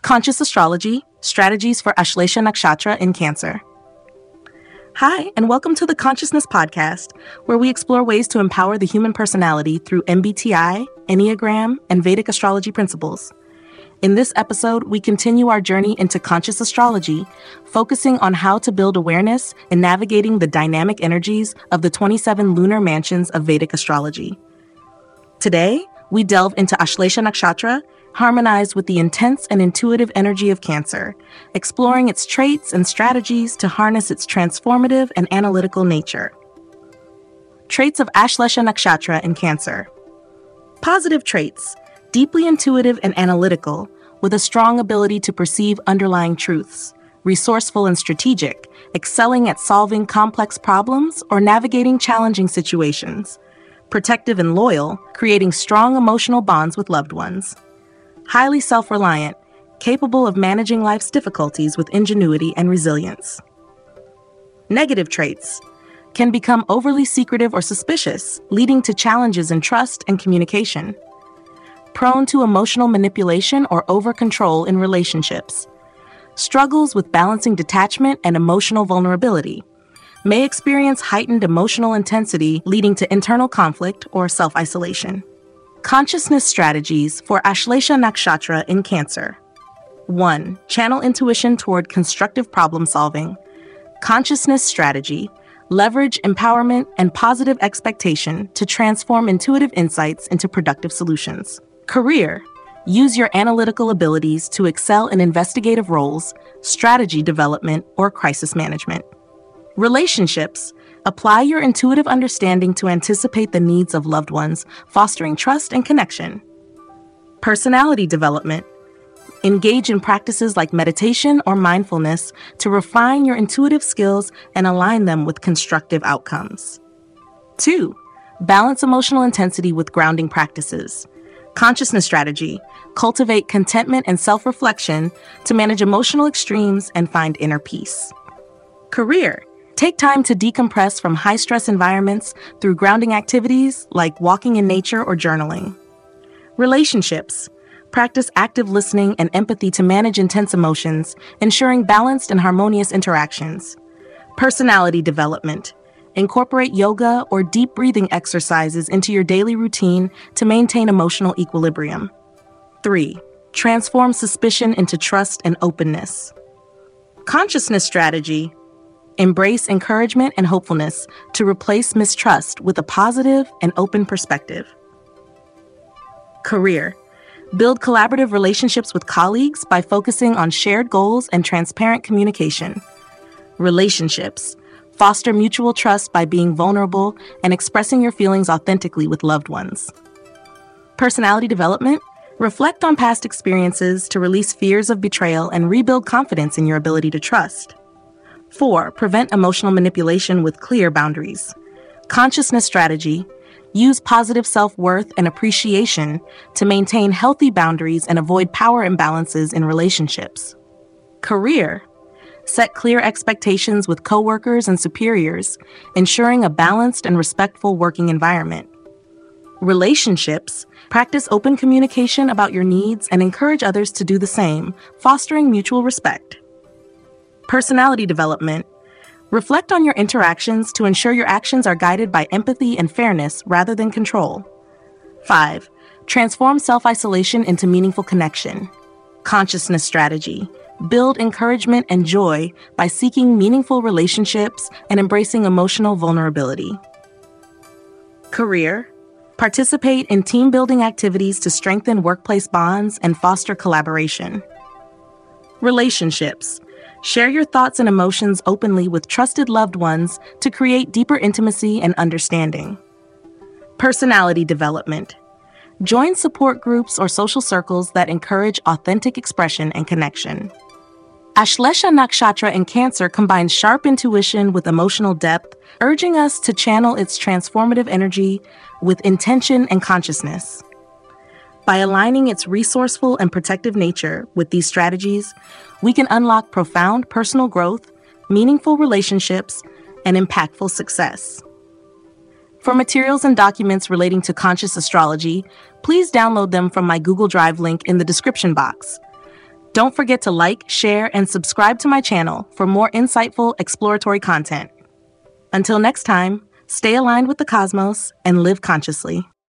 Conscious Astrology, Strategies for Ashlesha Nakshatra in Cancer. Hi, and welcome to the Consciousness Podcast, where we explore ways to empower the human personality through MBTI, Enneagram, and Vedic astrology principles. In this episode, we continue our journey into conscious astrology, focusing on how to build awareness and navigating the dynamic energies of the 27 lunar mansions of Vedic astrology. Today, we delve into Ashlesha Nakshatra, harmonized with the intense and intuitive energy of Cancer, exploring its traits and strategies to harness its transformative and analytical nature. Traits of Ashlesha Nakshatra in Cancer. Positive traits: deeply intuitive and analytical, with a strong ability to perceive underlying truths, resourceful and strategic, excelling at solving complex problems or navigating challenging situations, protective and loyal, creating strong emotional bonds with loved ones. Highly self-reliant, capable of managing life's difficulties with ingenuity and resilience. Negative traits: can become overly secretive or suspicious, leading to challenges in trust and communication. Prone to emotional manipulation or over-control in relationships. Struggles with balancing detachment and emotional vulnerability. May experience heightened emotional intensity, leading to internal conflict or self-isolation. Consciousness strategies for Ashlesha Nakshatra in Cancer. 1. Channel intuition toward constructive problem solving. Consciousness strategy: leverage empowerment and positive expectation to transform intuitive insights into productive solutions. Career: use your analytical abilities to excel in investigative roles, strategy development, or crisis management. Relationships: apply your intuitive understanding to anticipate the needs of loved ones, fostering trust and connection. Personality development: engage in practices like meditation or mindfulness to refine your intuitive skills and align them with constructive outcomes. 2. Balance emotional intensity with grounding practices. Consciousness strategy: cultivate contentment and self-reflection to manage emotional extremes and find inner peace. Career: take time to decompress from high-stress environments through grounding activities like walking in nature or journaling. Relationships: practice active listening and empathy to manage intense emotions, ensuring balanced and harmonious interactions. Personality development: incorporate yoga or deep breathing exercises into your daily routine to maintain emotional equilibrium. 3. Transform suspicion into trust and openness. Consciousness strategy: embrace encouragement and hopefulness to replace mistrust with a positive and open perspective. Career: build collaborative relationships with colleagues by focusing on shared goals and transparent communication. Relationships: foster mutual trust by being vulnerable and expressing your feelings authentically with loved ones. Personality development: reflect on past experiences to release fears of betrayal and rebuild confidence in your ability to trust. 4. Prevent emotional manipulation with clear boundaries. Consciousness strategy: use positive self-worth and appreciation to maintain healthy boundaries and avoid power imbalances in relationships. Career: set clear expectations with coworkers and superiors, ensuring a balanced and respectful working environment. Relationships: practice open communication about your needs and encourage others to do the same, fostering mutual respect. Personality development: reflect on your interactions to ensure your actions are guided by empathy and fairness rather than control. 5. Transform self-isolation into meaningful connection. Consciousness strategy: build encouragement and joy by seeking meaningful relationships and embracing emotional vulnerability. Career: participate in team-building activities to strengthen workplace bonds and foster collaboration. Relationships: share your thoughts and emotions openly with trusted loved ones to create deeper intimacy and understanding. Personality development: join support groups or social circles that encourage authentic expression and connection. Ashlesha Nakshatra in Cancer combines sharp intuition with emotional depth, urging us to channel its transformative energy with intention and consciousness. By aligning its resourceful and protective nature with these strategies, we can unlock profound personal growth, meaningful relationships, and impactful success. For materials and documents relating to conscious astrology, please download them from my Google Drive link in the description box. Don't forget to like, share, and subscribe to my channel for more insightful exploratory content. Until next time, stay aligned with the cosmos and live consciously.